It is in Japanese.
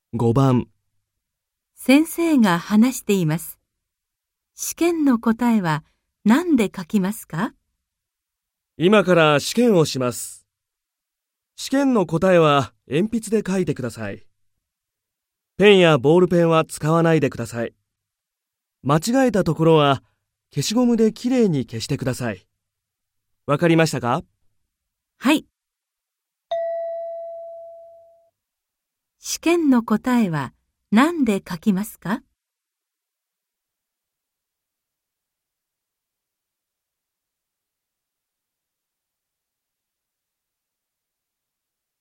5番、 先生が話しています。試験の答えは何で書きますか？ 今から試験をします。試験の答えは鉛筆で書いてください。ペンやボールペンは使わないでください。間違えたところは消しゴムできれいに消してください。わかりましたか？ はい。試験の答えは何で書きますか？